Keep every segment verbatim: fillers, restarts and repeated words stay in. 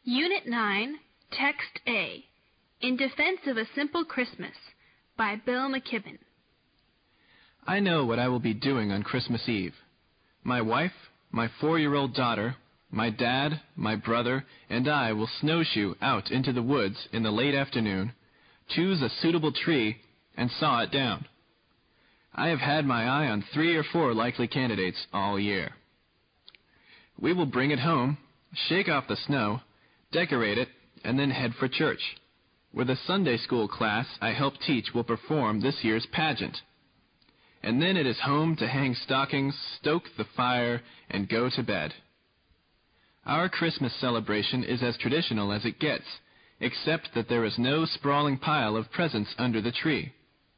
Unit nine, Text A, In Defense of a Simple Christmas, by Bill McKibben. I know what I will be doing on Christmas Eve. My wife, my four-year-old daughter, my dad, my brother, and I will snowshoe out into the woods in the late afternoon, choose a suitable tree, and saw it down. I have had my eye on three or four likely candidates all year. We will bring it home, shake off the snow, decorate it, and then head for church, where the Sunday school class I help teach will perform this year's pageant. And then it is home to hang stockings, stoke the fire, and go to bed. Our Christmas celebration is as traditional as it gets, except that there is no sprawling pile of presents under the tree.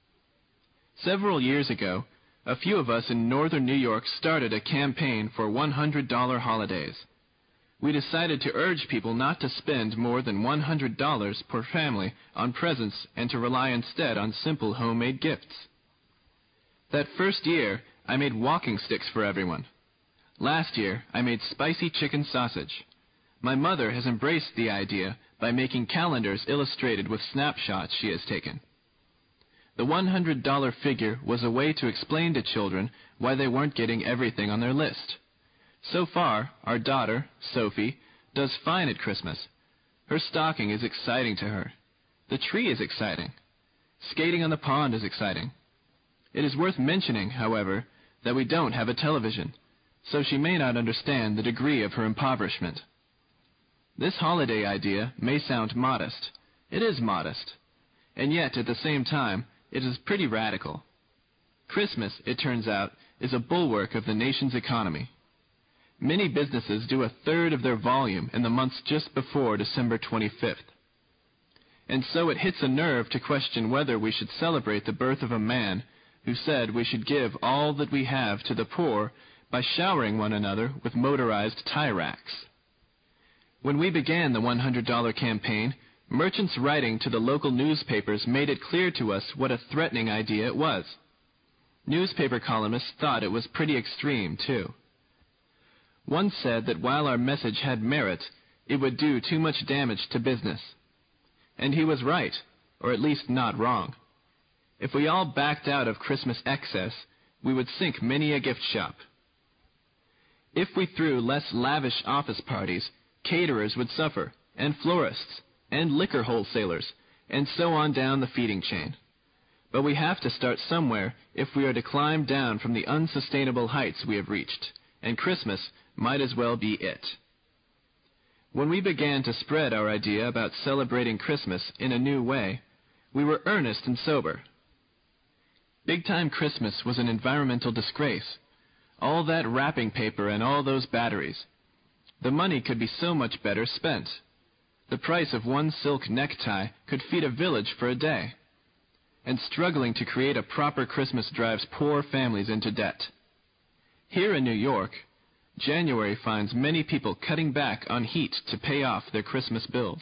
Several years ago, a few of us in northern New York started a campaign for one hundred dollar holidays. We decided to urge people not to spend more than one hundred dollars per family on presents and to rely instead on simple homemade gifts. That first year, I made walking sticks for everyone. Last year, I made spicy chicken sausage. My mother has embraced the idea by making calendars illustrated with snapshots she has taken. The one hundred dollar figure was a way to explain to children why they weren't getting everything on their list. So far, our daughter, Sophie, does fine at Christmas. Her stocking is exciting to her. The tree is exciting. Skating on the pond is exciting. It is worth mentioning, however, that we don't have a television, so she may not understand the degree of her impoverishment. This holiday idea may sound modest. It is modest. And yet, at the same time, it is pretty radical. Christmas, it turns out, is a bulwark of the nation's economy. Many businesses do a third of their volume in the months just before December twenty-fifth. And so it hits a nerve to question whether we should celebrate the birth of a man who said we should give all that we have to the poor by showering one another with motorized tie racks. When we began the one hundred dollar campaign, merchants writing to the local newspapers made it clear to us what a threatening idea it was. Newspaper columnists thought it was pretty extreme, too. One said that while our message had merit, it would do too much damage to business. And he was right, or at least not wrong. If we all backed out of Christmas excess, we would sink many a gift shop. If we threw less lavish office parties, caterers would suffer, and florists, and liquor wholesalers, and so on down the feeding chain. But we have to start somewhere if we are to climb down from the unsustainable heights we have reached, and Christmas might as well be it. When we began to spread our idea about celebrating Christmas in a new way, we were earnest and sober. Big-time Christmas was an environmental disgrace. All that wrapping paper and all those batteries. The money could be so much better spent. The price of one silk necktie could feed a village for a day. And struggling to create a proper Christmas drives poor families into debt. Here in New York, January finds many people cutting back on heat to pay off their Christmas bills.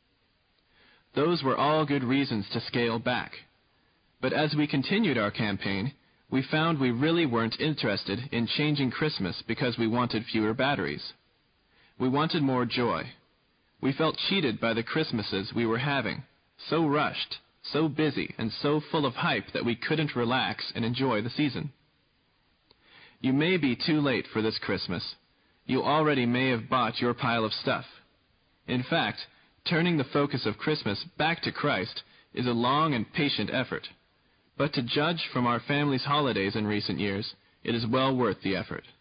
Those were all good reasons to scale back. But as we continued our campaign, we found we really weren't interested in changing Christmas because we wanted fewer batteries. We wanted more joy. We felt cheated by the Christmases we were having, so rushed, so busy, and so full of hype that we couldn't relax and enjoy the season. You may be too late for this Christmas. You already may have bought your pile of stuff. In fact, turning the focus of Christmas back to Christ is a long and patient effort. But to judge from our family's holidays in recent years, it is well worth the effort.